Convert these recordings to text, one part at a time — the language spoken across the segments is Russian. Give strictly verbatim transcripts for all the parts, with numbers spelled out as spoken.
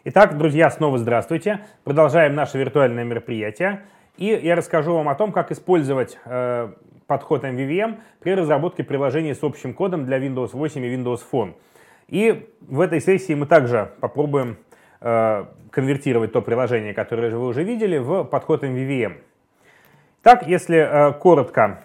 Итак, друзья, снова здравствуйте. Продолжаем наше виртуальное мероприятие. И я расскажу вам о том, как использовать э, подход эм ви ви эм при разработке приложений с общим кодом для Windows восемь и Windows Phone. И в этой сессии мы также попробуем э, конвертировать то приложение, которое вы уже видели, в подход эм ви ви эм. Так, если э, коротко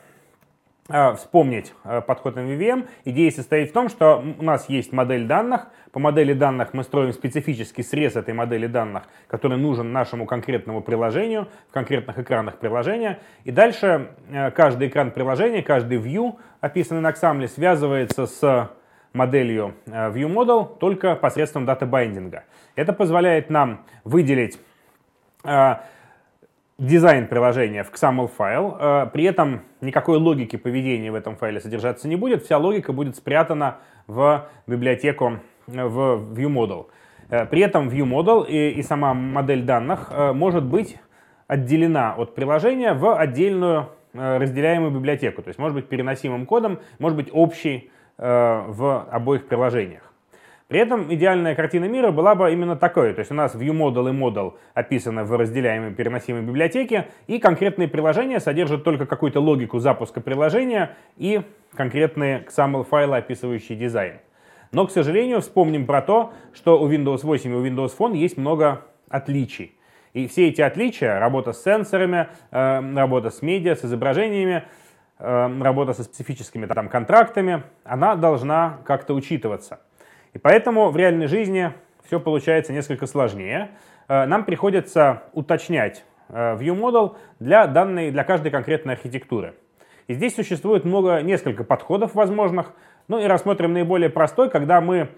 э, вспомнить э, подход эм ви ви эм, идея состоит в том, что у нас есть модель данных. По модели данных мы строим специфический срез этой модели данных, который нужен нашему конкретному приложению, в конкретных экранах приложения. И дальше э, каждый экран приложения, каждый view, описанный на Xaml, связывается с моделью э, ViewModel только посредством дата-байдинга. Это позволяет нам выделить э, дизайн приложения в XAML файл, э, при этом никакой логики поведения в этом файле содержаться не будет, вся логика будет спрятана в библиотеку, в ViewModel. Э, при этом ViewModel и, и сама модель данных э, может быть отделена от приложения в отдельную э, разделяемую библиотеку, то есть может быть переносимым кодом, может быть общей э, в обоих приложениях. При этом идеальная картина мира была бы именно такой. То есть у нас ViewModel и Model описаны в разделяемой переносимой библиотеке, и конкретные приложения содержат только какую-то логику запуска приложения и конкретные XAML файлы, описывающие дизайн. Но, к сожалению, вспомним про то, что у Windows восемь и у Windows Phone есть много отличий. И все эти отличия, работа с сенсорами, э, работа с медиа, с изображениями, э, работа со специфическими там, контрактами, она должна как-то учитываться. И поэтому в реальной жизни все получается несколько сложнее. Нам приходится уточнять ViewModel для, данной, для каждой конкретной архитектуры. И здесь существует много, несколько подходов возможных. Ну и рассмотрим наиболее простой, когда мы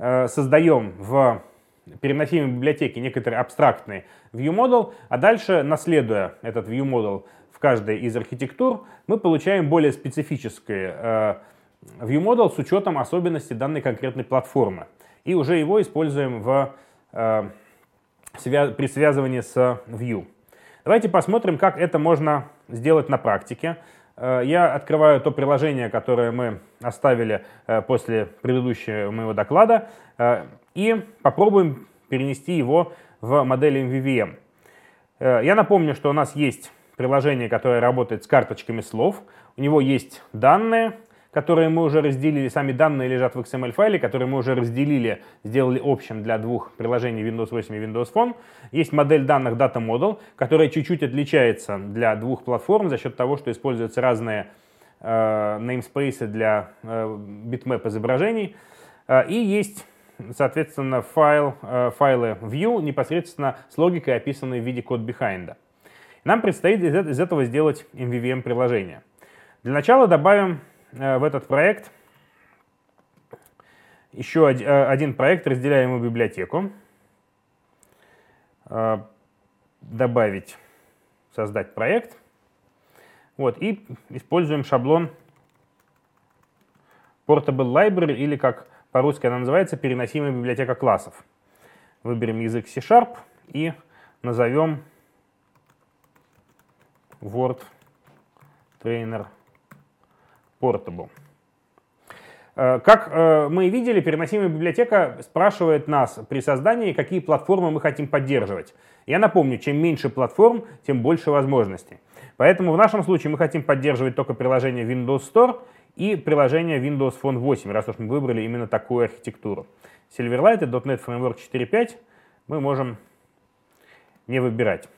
создаем в переносимой библиотеке некоторые абстрактные ViewModel, а дальше, наследуя этот ViewModel в каждой из архитектур, мы получаем более специфические ViewModel с учетом особенностей данной конкретной платформы. И уже его используем в, э, свя- при связывании с View. Давайте посмотрим, как это можно сделать на практике. Э, я открываю то приложение, которое мы оставили э, после предыдущего моего доклада, э, и попробуем перенести его в модель эм ви ви эм. Э, я напомню, что у нас есть приложение, которое работает с карточками слов. У него есть данные, которые мы уже разделили, сами данные лежат в икс эм эль-файле, которые мы уже разделили, сделали общим для двух приложений Windows восемь и Windows Phone. Есть модель данных DataModel, которая чуть-чуть отличается для двух платформ за счет того, что используются разные э, namespace для э, bitmap изображений. Э, и есть, соответственно, файл, э, файлы View непосредственно с логикой, описанной в виде code-behind. Нам предстоит из, из этого сделать эм ви ви эм-приложение. Для начала добавим в этот проект еще один проект, разделяемую библиотеку. Добавить, создать проект. Вот, и используем шаблон Portable Library, или как по-русски она называется, переносимая библиотека классов. Выберем язык C-Sharp и назовем Word Trainer Portable. Как мы видели, переносимая библиотека спрашивает нас при создании, какие платформы мы хотим поддерживать. Я напомню, чем меньше платформ, тем больше возможностей. Поэтому в нашем случае мы хотим поддерживать только приложение Windows Store и приложение Windows Phone восемь, раз уж мы выбрали именно такую архитектуру. Silverlight и .дот нет Framework четыре точка пять мы можем не выбирать.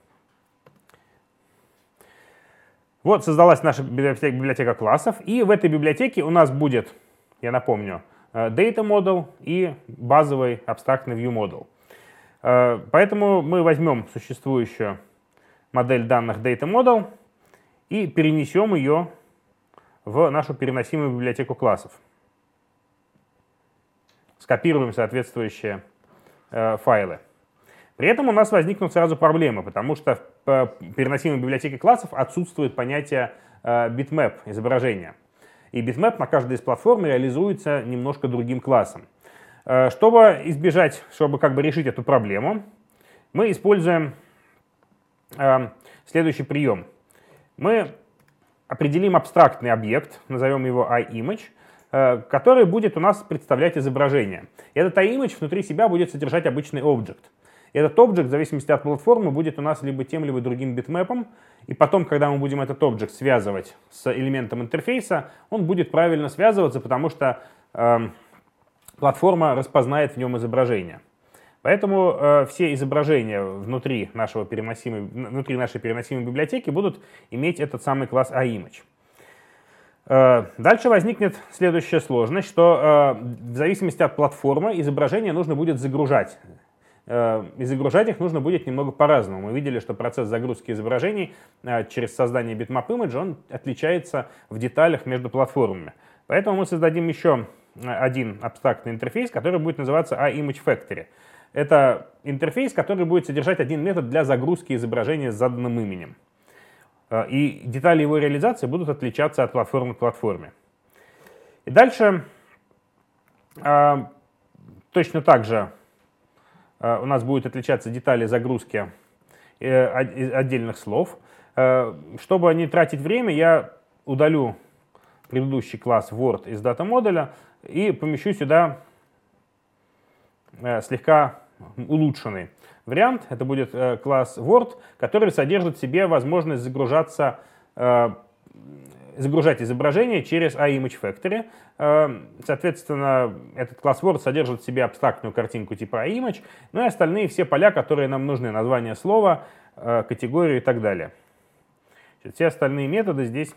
Вот создалась наша библиотека, библиотека классов, и в этой библиотеке у нас будет, я напомню, Data Model и базовый абстрактный View Model. Поэтому мы возьмем существующую модель данных Data Model и перенесем ее в нашу переносимую библиотеку классов. Скопируем соответствующие файлы. При этом у нас возникнут сразу проблемы, потому что в переносимой библиотеке классов отсутствует понятие э, bitmap изображения. И bitmap на каждой из платформ реализуется немножко другим классом. Э, чтобы избежать, чтобы как бы решить эту проблему, мы используем э, следующий прием. Мы определим абстрактный объект, назовем его iImage, который будет у нас представлять изображение. И этот iImage внутри себя будет содержать обычный объект. Этот объект, в зависимости от платформы, будет у нас либо тем, либо другим битмэпом. И потом, когда мы будем этот объект связывать с элементом интерфейса, он будет правильно связываться, потому что э, платформа распознает в нем изображение. Поэтому э, все изображения внутри, нашего переносимой, внутри нашей переносимой библиотеки будут иметь этот самый класс iImage. Э, дальше возникнет следующая сложность, что э, в зависимости от платформы изображения нужно будет загружать. Э, и загружать их нужно будет немного по-разному. Мы видели, что процесс загрузки изображений э, через создание bitmap image, он отличается в деталях между платформами. Поэтому мы создадим еще один абстрактный интерфейс, который будет называться iImageFactory. Это интерфейс, который будет содержать один метод для загрузки изображения с заданным именем. И детали его реализации будут отличаться от платформы к платформе. И дальше точно так же у нас будут отличаться детали загрузки отдельных слов. Чтобы не тратить время, я удалю предыдущий класс Word из дата-модуля и помещу сюда слегка улучшенный вариант. Это будет класс Word, который содержит в себе возможность загружаться, загружать изображение через iImageFactory. Соответственно, этот класс Word содержит в себе абстрактную картинку типа iImage, ну и остальные все поля, которые нам нужны, название слова, категорию и так далее. Все остальные методы здесь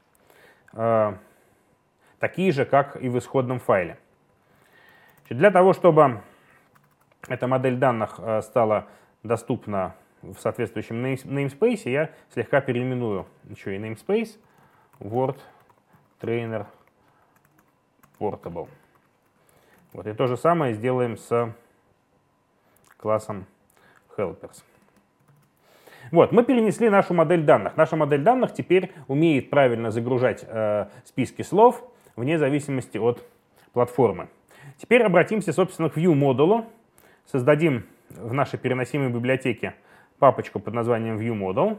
такие же, как и в исходном файле. Для того, чтобы эта модель данных стала доступна в соответствующем namespace, я слегка переименую еще и namespace Word Trainer Portable. Вот, и то же самое сделаем с классом Helpers. Вот, мы перенесли нашу модель данных. Наша модель данных теперь умеет правильно загружать э, списки слов вне зависимости от платформы. Теперь обратимся, собственно, к ViewModule. Создадим в нашей переносимой библиотеке папочку под названием ViewModule.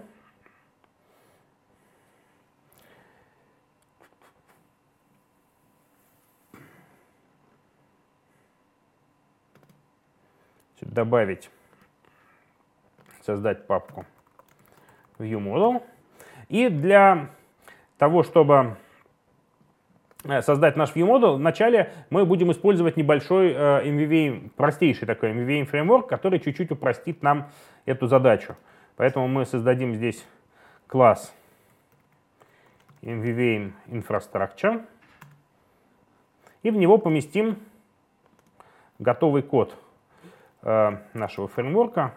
Добавить, создать папку ViewModule. И для того, чтобы создать наш ViewModule, вначале мы будем использовать небольшой эм ви ви эм, простейший такой эм ви ви эм-фреймворк, который чуть-чуть упростит нам эту задачу. Поэтому мы создадим здесь класс эм ви ви эм Infrastructure и в него поместим готовый код э, нашего фреймворка.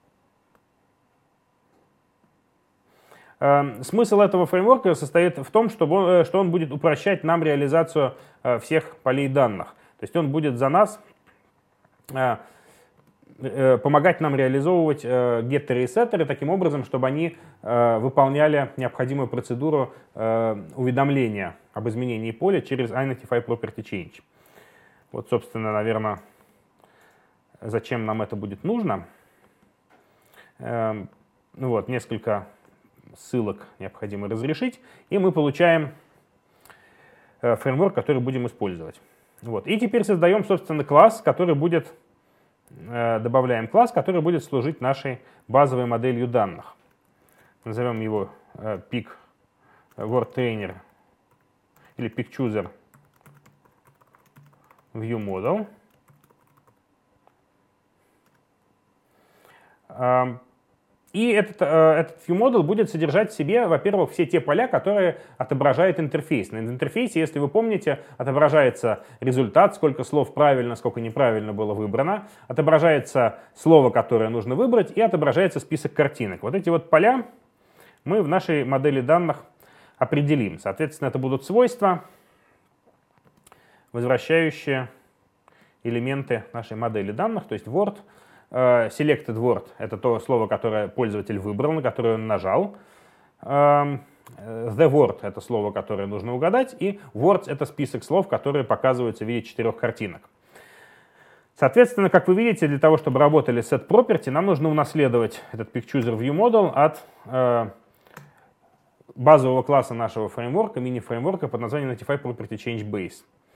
Смысл этого фреймворка состоит в том, что он, что он будет упрощать нам реализацию всех полей данных. То есть он будет за нас помогать нам реализовывать геттеры и сеттеры таким образом, чтобы они выполняли необходимую процедуру уведомления об изменении поля через iNotifyPropertyChange. Вот, собственно, наверное, зачем нам это будет нужно. Ну вот, несколько ссылок необходимо разрешить, и мы получаем э, фреймворк, который будем использовать. Вот. И теперь создаем, собственно, класс, который будет, э, добавляем класс, который будет служить нашей базовой моделью данных. Назовем его э, Pic Word Trainer или PicChooser ViewModel. Э, И этот, этот ViewModel будет содержать в себе, во-первых, все те поля, которые отображает интерфейс. На интерфейсе, если вы помните, отображается результат, сколько слов правильно, сколько неправильно было выбрано, отображается слово, которое нужно выбрать, и отображается список картинок. Вот эти вот поля мы в нашей модели данных определим. Соответственно, это будут свойства, возвращающие элементы нашей модели данных, то есть Word. Selected word — это то слово, которое пользователь выбрал, на которое он нажал. The word — это слово, которое нужно угадать. И words — это список слов, которые показываются в виде четырех картинок. Соответственно, как вы видите, для того, чтобы работали setProperty, нам нужно унаследовать этот PicChooser ViewModel от э, базового класса нашего фреймворка, мини-фреймворка под названием NotifyPropertyChangeBase.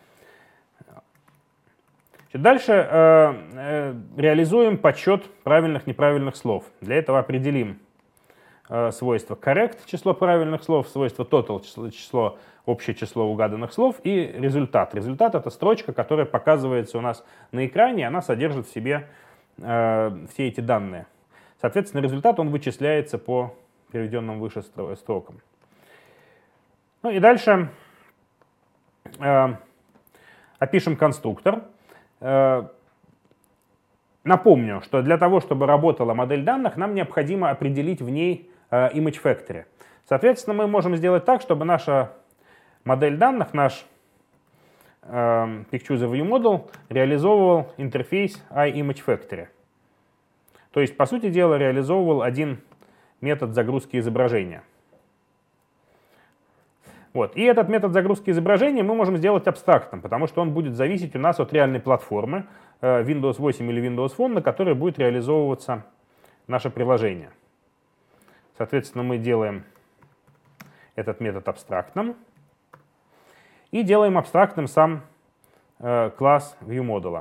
И дальше э, э, реализуем подсчет правильных неправильных слов. Для этого определим э, свойство correct, число правильных слов, свойство total, число, число, общее число угаданных слов, и результат. Результат — это строчка, которая показывается у нас на экране, она содержит в себе э, все эти данные. Соответственно, результат он вычисляется по приведенным выше строкам. Ну и дальше э, опишем конструктор. Э, напомню, что для того, чтобы работала модель данных, нам необходимо определить в ней э, image factory. Соответственно, мы можем сделать так, чтобы наша модель данных, наш э, PicChooserViewModel реализовывал интерфейс iMageFactory. То есть, по сути дела, реализовывал один метод загрузки изображения. Вот. И этот метод загрузки изображения мы можем сделать абстрактным, потому что он будет зависеть у нас от реальной платформы э, Windows восемь или Windows Phone, на которой будет реализовываться наше приложение. Соответственно, мы делаем этот метод абстрактным и делаем абстрактным сам э, класс ViewModel.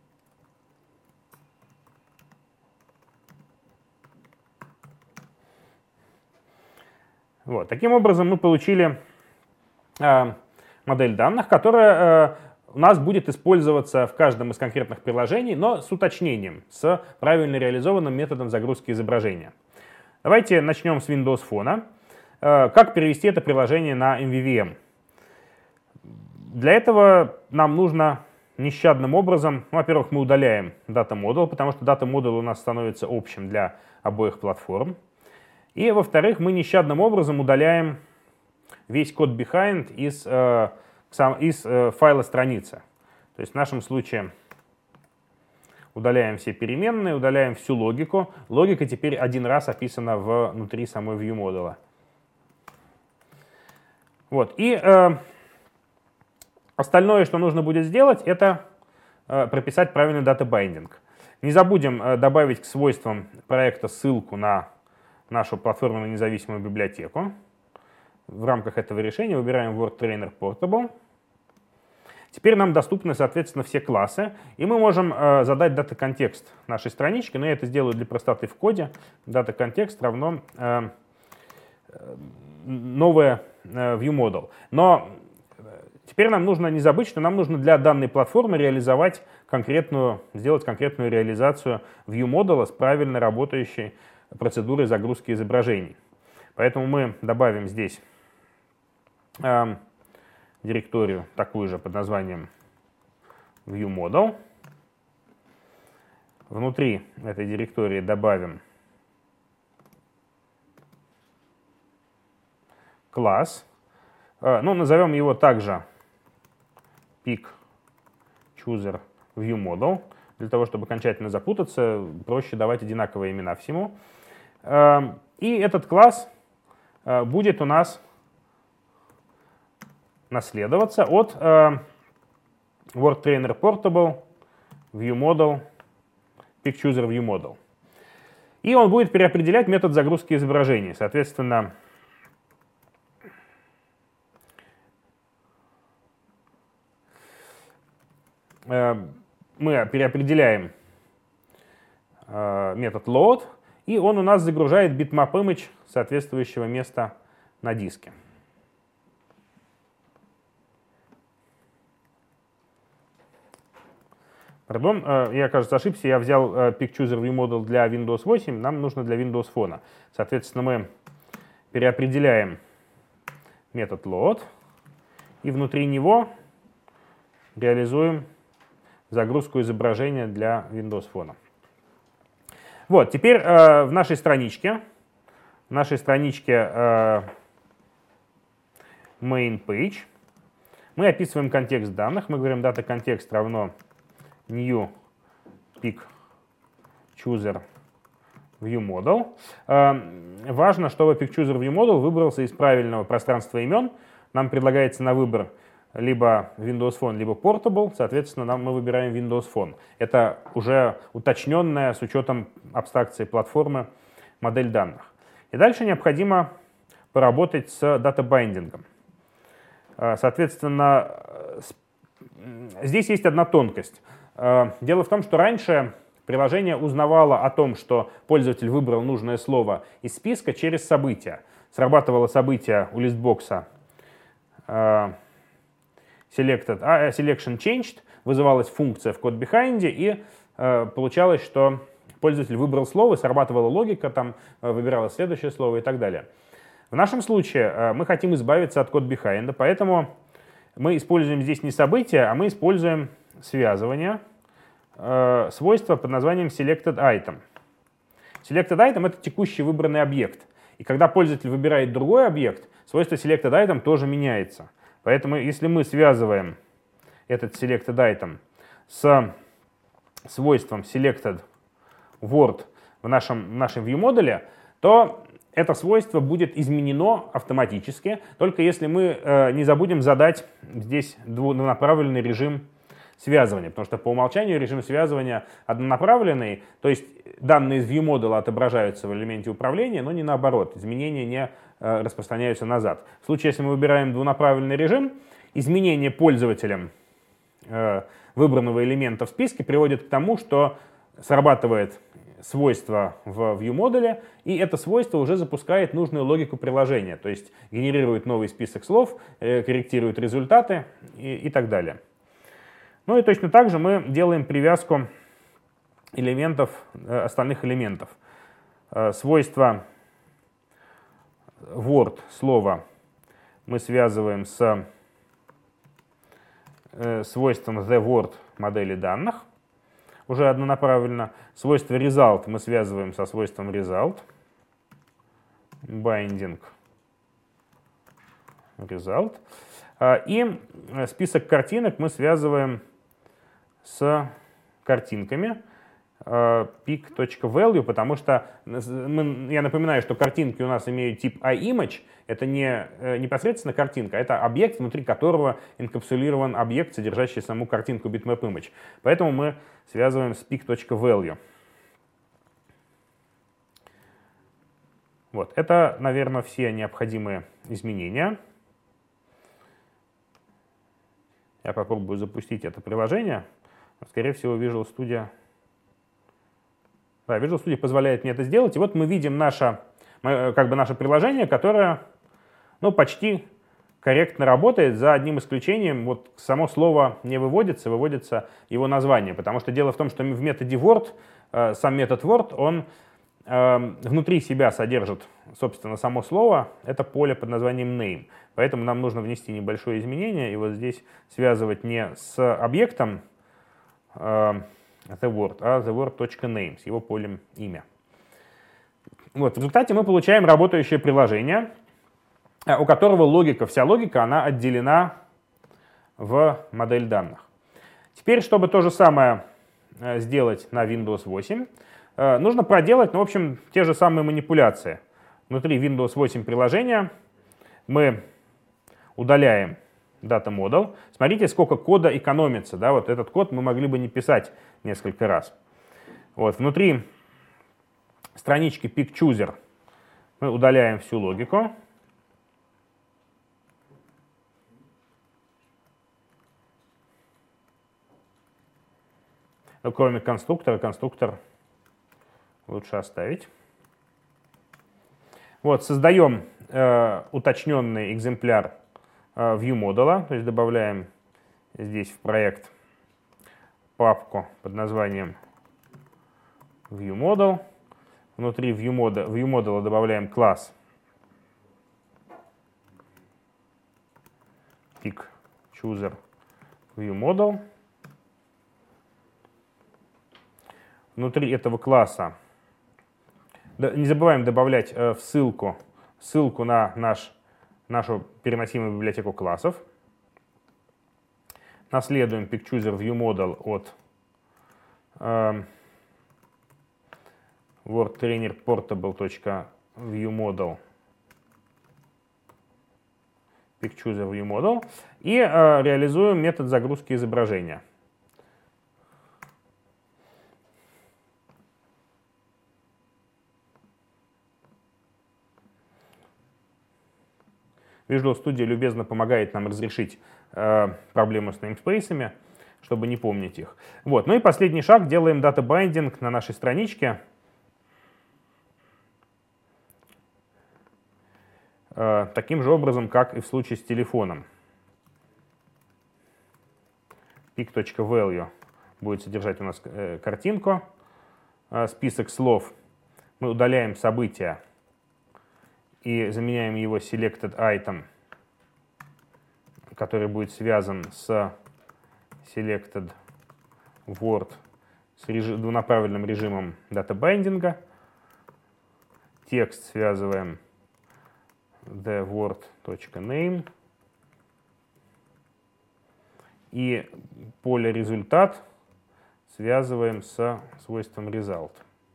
Вот. Таким образом, мы получили э, модель данных, которая э, у нас будет использоваться в каждом из конкретных приложений, но с уточнением, с правильно реализованным методом загрузки изображения. Давайте начнем с Windows Phone. Э, как перевести это приложение на эм ви ви эм? Для этого нам нужно нещадным образом, ну, во-первых, мы удаляем Data Model, потому что Data Model у нас становится общим для обоих платформ. И, во-вторых, мы нещадным образом удаляем весь код behind из, э, сам, из э, файла страницы. То есть в нашем случае удаляем все переменные, удаляем всю логику. Логика теперь один раз описана внутри самой ViewModel. Вот. И э, остальное, что нужно будет сделать, это э, прописать правильный дата-байдинг. Не забудем э, добавить к свойствам проекта ссылку на нашу платформенную независимую библиотеку. В рамках этого решения выбираем WordTrainer Portable. Теперь нам доступны, соответственно, все классы, и мы можем э, задать дата-контекст нашей странички, но я это сделаю для простоты в коде. Дата-контекст равно э, новое э, ViewModel. Но теперь нам нужно не забыть, что нам нужно для данной платформы реализовать конкретную, сделать конкретную реализацию ViewModel с правильно работающей процедурой загрузки изображений. Поэтому мы добавим здесь э, директорию такую же под названием ViewModel. Внутри этой директории добавим класс. Э, ну, назовем его также PicChooserViewModel. Для того, чтобы окончательно запутаться, проще давать одинаковые имена всему. И этот класс будет у нас наследоваться от WordTrainer Portable ViewModel PicChooserViewModel. И он будет переопределять метод загрузки изображений. Соответственно, мы переопределяем э, метод load, и он у нас загружает bitmap image соответствующего места на диске. Пардон, э, я, кажется, ошибся, я взял э, PicChooserViewModel для Windows восемь, нам нужно для Windows Phone. Соответственно, мы переопределяем метод load, и внутри него реализуем загрузку изображения для Windows Phone. Вот, теперь э, в нашей страничке, в нашей страничке э, main page мы описываем контекст данных. Мы говорим data контекст равно new PicChooserViewModel. Э, важно, чтобы PicChooserViewModel выбрался из правильного пространства имен. Нам предлагается на выбор либо Windows Phone, либо Portable, соответственно, нам, мы выбираем Windows Phone. Это уже уточненная с учетом абстракции платформы модель данных. И дальше необходимо поработать с дата-байдингом. Соответственно, здесь есть одна тонкость. Дело в том, что раньше приложение узнавало о том, что пользователь выбрал нужное слово из списка через событие. Срабатывало событие у листбокса selected, selection changed, вызывалась функция в code-behind, и получалось, что пользователь выбрал слово, срабатывала логика, там выбиралось следующее слово и так далее. В нашем случае мы хотим избавиться от code-behind, поэтому мы используем здесь не событие, а мы используем связывание, э, свойства под названием selected item. Selected item — это текущий выбранный объект. И когда пользователь выбирает другой объект, свойство selected item тоже меняется. Поэтому если мы связываем этот selected item с свойством selected word в нашем, в нашем viewModel, то это свойство будет изменено автоматически, только если мы э, не забудем задать здесь двунаправленный режим связывания, потому что по умолчанию режим связывания однонаправленный, то есть данные из viewModel отображаются в элементе управления, но не наоборот, изменения не э, распространяются назад. В случае, если мы выбираем двунаправленный режим, изменение пользователем э, выбранного элемента в списке приводит к тому, что срабатывает свойство в viewModel, и это свойство уже запускает нужную логику приложения, то есть генерирует новый список слов, э, корректирует результаты и, и так далее. Ну и точно так же мы делаем привязку элементов, э, остальных элементов. Э, свойство word слова мы связываем с э, свойством theWord модели данных, уже однонаправленно. Свойство result мы связываем со свойством result. Binding result. И список картинок мы связываем с картинками pic.value, потому что мы, я напоминаю, что картинки у нас имеют тип iMage. Это не непосредственно картинка, это объект, внутри которого инкапсулирован объект, содержащий саму картинку bitmap-image. Поэтому мы связываем с pic.value. Вот, это, наверное, все необходимые изменения. Я попробую запустить это приложение. Скорее всего, Visual Studio... Да, Visual Studio позволяет мне это сделать. И вот мы видим наше, как бы наше приложение, которое ну, почти корректно работает, за одним исключением. Вот само слово не выводится, выводится его название. Потому что дело в том, что в методе word, сам метод word, он внутри себя содержит, собственно, само слово. Это поле под названием name. Поэтому нам нужно внести небольшое изменение и вот здесь связывать не с объектом theWord, а theWord.name, с его полем имя. Вот, в результате мы получаем работающее приложение, у которого логика, вся логика, она отделена в модель данных. Теперь, чтобы то же самое сделать на Windows восемь, нужно проделать, ну, в общем, те же самые манипуляции. Внутри Windows восемь приложения мы удаляем Data Model. Смотрите, сколько кода экономится. Да? Вот этот код мы могли бы не писать несколько раз. Вот, внутри странички PicChooser мы удаляем всю логику. Но кроме конструктора, конструктор лучше оставить. Вот, создаем э, уточненный экземпляр viewModel, то есть добавляем здесь в проект папку под названием viewModel. Внутри viewModel, viewModel добавляем класс PicChooser viewModel. Внутри этого класса не забываем добавлять в ссылку, ссылку на наш нашу переносимую библиотеку классов. Наследуем PicChooser viewModel от э, wordtrainerportable.viewModel PicChooser viewModel и э, реализуем метод загрузки изображения. Visual Studio любезно помогает нам разрешить э, проблему с namespace'ами. чтобы не помнить их. Вот. Ну и последний шаг, делаем дата-байдинг на нашей страничке. Э, таким же образом, как и в случае с телефоном. pic.value будет содержать у нас э, картинку, э, список слов. Мы удаляем события и заменяем его selected item, который будет связан с selected word с режим, двунаправленным режимом дата-байдинга. Текст связываем the word.name. И поле результат связываем с свойством result.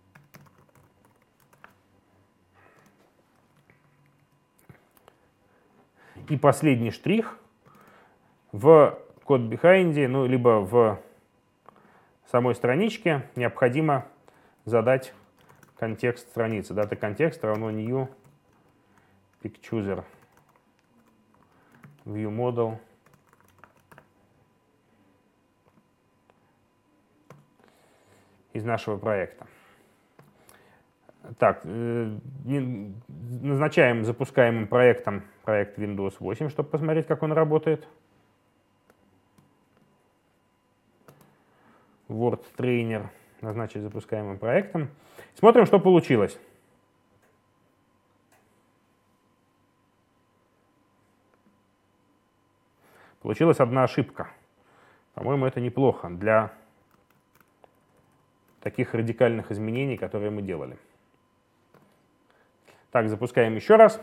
И последний штрих. В код behind, ну, либо в самой страничке необходимо задать контекст страницы. Дата контекст равно new picture view model из нашего проекта. Так, назначаем запускаемым проектом проект Windows восемь, чтобы посмотреть, как он работает. Word Trainer назначить запускаемым проектом. Смотрим, что получилось. Получилась одна ошибка. По-моему, это неплохо для таких радикальных изменений, которые мы делали. Так, запускаем еще раз.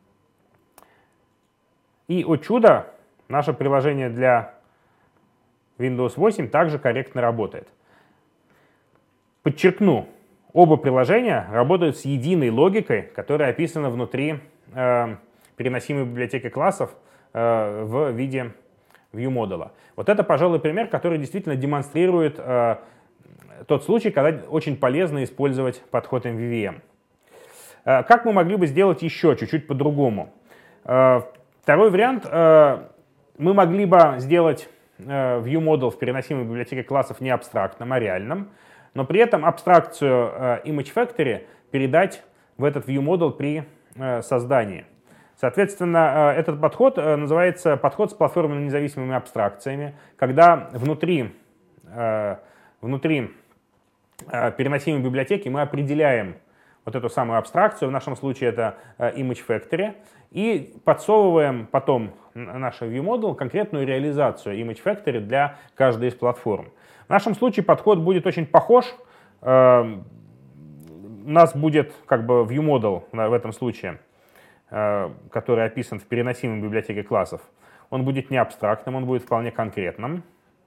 И, о чудо, наше приложение для Windows восемь также корректно работает. Подчеркну, оба приложения работают с единой логикой, которая описана внутри э, переносимой библиотеки классов э, в виде ViewModel. Вот это, пожалуй, пример, который действительно демонстрирует э, тот случай, когда очень полезно использовать подход эм ви ви эм. Э, как мы могли бы сделать еще чуть-чуть по-другому? Э, второй вариант. Э, мы могли бы сделать ViewModel в переносимой библиотеке классов не абстрактным, а реальным, но при этом абстракцию Image Factory передать в этот ViewModel при создании. Соответственно, этот подход называется подход с платформенными независимыми абстракциями, когда внутри, внутри переносимой библиотеки мы определяем вот эту самую абстракцию, в нашем случае это Image Factory, и подсовываем потом наш ViewModel конкретную реализацию Image Factory для каждой из платформ. В нашем случае подход будет очень похож. У нас будет как бы ViewModel в этом случае, который описан в переносимой библиотеке классов. Он будет не абстрактным, он будет вполне конкретным.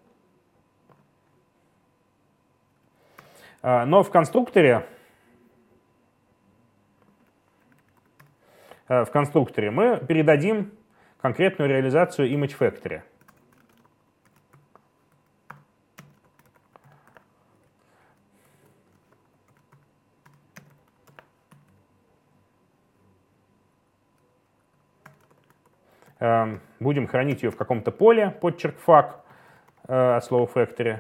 Но в конструкторе В конструкторе мы передадим конкретную реализацию Image Factory. Будем хранить ее в каком-то поле, подчерк фак от слова factory.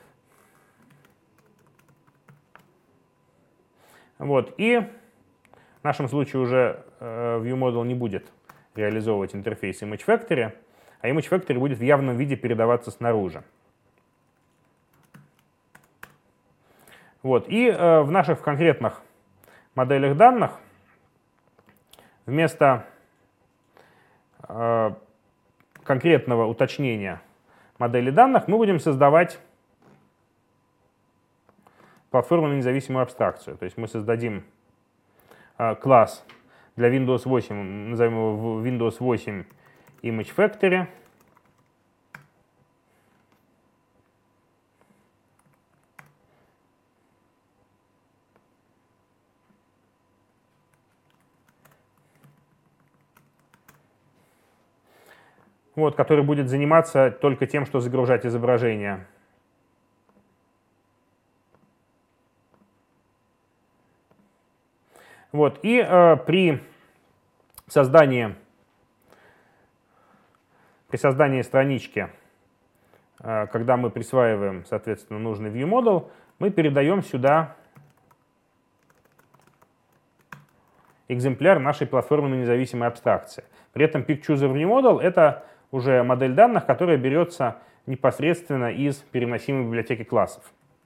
Вот, и в нашем случае уже ViewModel не будет реализовывать интерфейс Image Factory, а Image Factory будет в явном виде передаваться снаружи. Вот. И э, в наших конкретных моделях данных вместо э, конкретного уточнения модели данных мы будем создавать платформенно независимую абстракцию. То есть мы создадим э, класс для Windows восемь, назовем его Windows восемь Image Factory. Вот, который будет заниматься только тем, что загружать изображение. Вот, и э, при создании, при создании странички когда мы присваиваем, соответственно, нужный ViewModel, мы передаем сюда экземпляр нашей платформенной независимой абстракции. При этом PickChooserViewModel — это уже модель данных, которая берется непосредственно из переносимой библиотеки классов.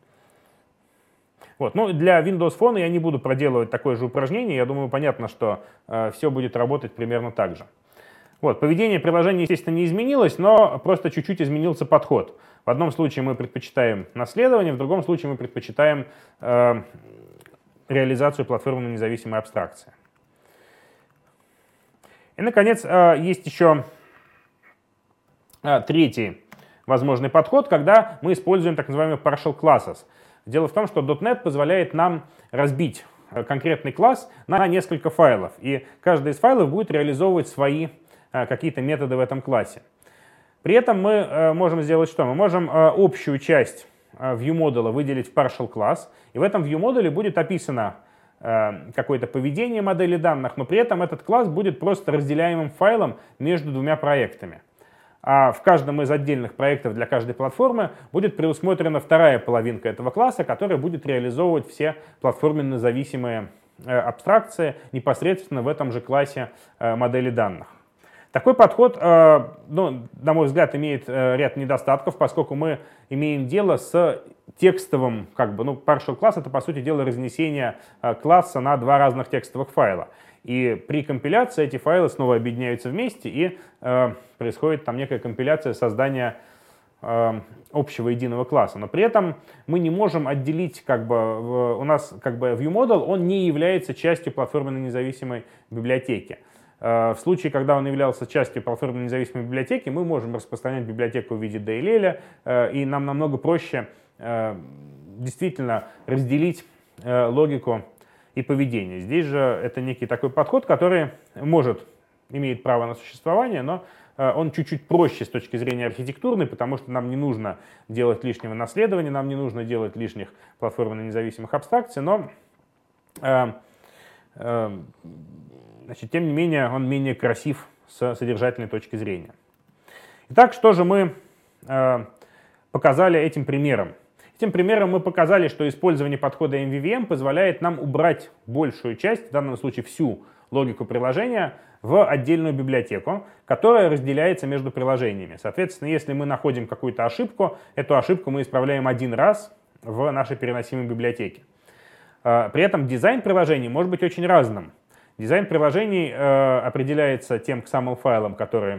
Вот. Ну, для Windows Phone я не буду проделывать такое же упражнение. Я думаю, понятно, что э, все будет работать примерно так же. Вот. Поведение приложения, естественно, не изменилось, но просто чуть-чуть изменился подход. В одном случае мы предпочитаем наследование, в другом случае мы предпочитаем э, реализацию платформенной независимой абстракции. И, наконец, э, есть еще э, третий возможный подход, когда мы используем так называемые partial classes. Дело в том, что .дот нет позволяет нам разбить конкретный класс на несколько файлов, и каждый из файлов будет реализовывать свои какие-то методы в этом классе. При этом мы можем сделать что? Мы можем общую часть ViewModel выделить в partial class, и в этом ViewModel будет описано какое-то поведение модели данных, но при этом этот класс будет просто разделяемым файлом между двумя проектами. А в каждом из отдельных проектов для каждой платформы будет предусмотрена вторая половинка этого класса, которая будет реализовывать все платформенно зависимые абстракции непосредственно в этом же классе модели данных. Такой подход, ну, на мой взгляд, имеет ряд недостатков, поскольку мы имеем дело с текстовым, как бы, ну, partial class — это, по сути дела, разнесение класса на два разных текстовых файла. И при компиляции эти файлы снова объединяются вместе, и э, происходит там некая компиляция создания э, общего единого класса. Но при этом мы не можем отделить, как бы, в, у нас как бы ViewModel, он не является частью платформенной независимой библиотеки. Э, в случае, когда он являлся частью платформенной независимой библиотеки, мы можем распространять библиотеку в виде ди эл эл, э, и нам намного проще э, действительно разделить э, логику и поведение. Здесь же это некий такой подход, который может, имеет право на существование, но он чуть-чуть проще с точки зрения архитектурной, потому что нам не нужно делать лишнего наследования, нам не нужно делать лишних платформенно независимых абстракций, но э, э, значит, тем не менее он менее красив с содержательной точки зрения. Итак, что же мы э, показали этим примером? Этим примером мы показали, что использование подхода эм ви ви эм позволяет нам убрать большую часть, в данном случае всю логику приложения, в отдельную библиотеку, которая разделяется между приложениями. Соответственно, если мы находим какую-то ошибку, эту ошибку мы исправляем один раз в нашей переносимой библиотеке. При этом дизайн приложений может быть очень разным. Дизайн приложений определяется тем икс эм эл-файлом, который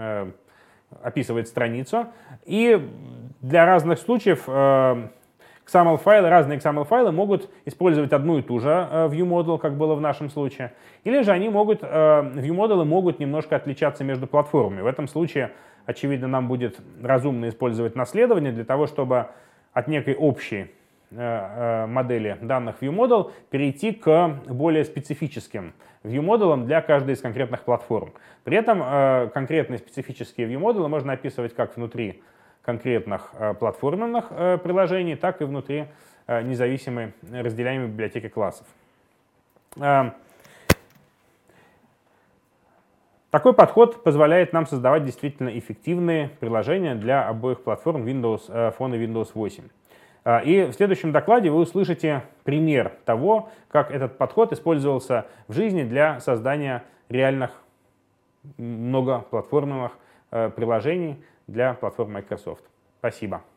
описывает страницу, и для разных случаев э, икс эм эл-файлы, разные икс эм эл-файлы могут использовать одну и ту же э, ViewModel, как было в нашем случае, или же они могут, э, ViewModel могут немножко отличаться между платформами. В этом случае, очевидно, нам будет разумно использовать наследование для того, чтобы от некой общей э, э, модели данных ViewModel перейти к более специфическим ViewModel для каждой из конкретных платформ. При этом э, конкретные специфические ViewModel можно описывать как внутри конкретных э, платформенных э, приложений, так и внутри э, независимой разделяемой библиотеки классов. Э, такой подход позволяет нам создавать действительно эффективные приложения для обоих платформ Windows э, Phone и Windows восемь. И в следующем докладе вы услышите пример того, как этот подход использовался в жизни для создания реальных многоплатформенных приложений для платформ Microsoft. Спасибо.